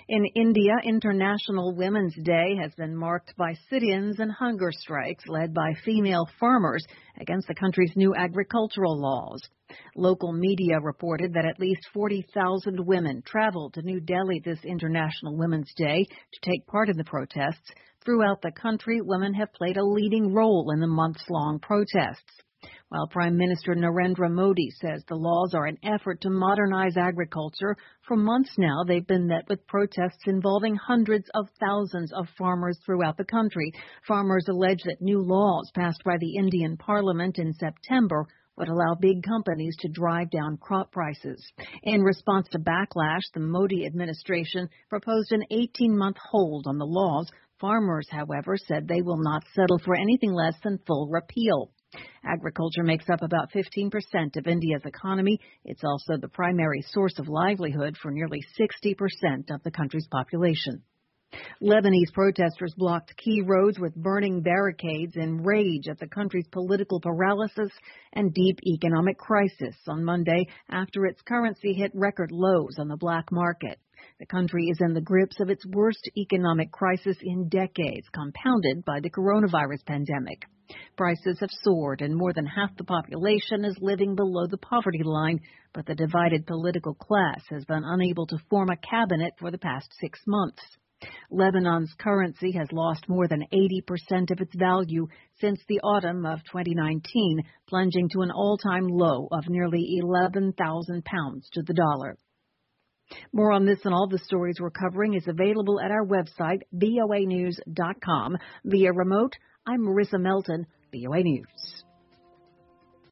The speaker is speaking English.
In India, International Women's Day has been marked by sit-ins and hunger strikes led by female farmers against the country's new agricultural laws. Local media reported that at least 40,000 women traveled to New Delhi this International Women's Day to take part in the protests. Throughout the country, women have played a leading role in the months-long protests. While Prime Minister Narendra Modi says the laws are an effort to modernize agriculture, for months now they've been met with protests involving hundreds of thousands of farmers throughout the country. Farmers allege that new laws passed by the Indian Parliament in September would allow big companies to drive down crop prices. In response to backlash, the Modi administration proposed an 18-month hold on the laws. Farmers, however, said they will not settle for anything less than full repeal. Agriculture makes up about 15% of India's economy. It's also the primary source of livelihood for nearly 60% of the country's population. Lebanese protesters blocked key roads with burning barricades in rage at the country's political paralysis and deep economic crisis on Monday after its currency hit record lows on the black market. The country is in the grips of its worst economic crisis in decades, compounded by the coronavirus pandemic. Prices have soared and more than half the population is living below the poverty line, but the divided political class has been unable to form a cabinet for the past 6 months. Lebanon's currency has lost more than 80% of its value since the autumn of 2019, plunging to an all-time low of nearly 11,000 pounds to the dollar. More on this and all the stories we're covering is available at our website, voanews.com. Via remote, I'm Marissa Melton, VOA News.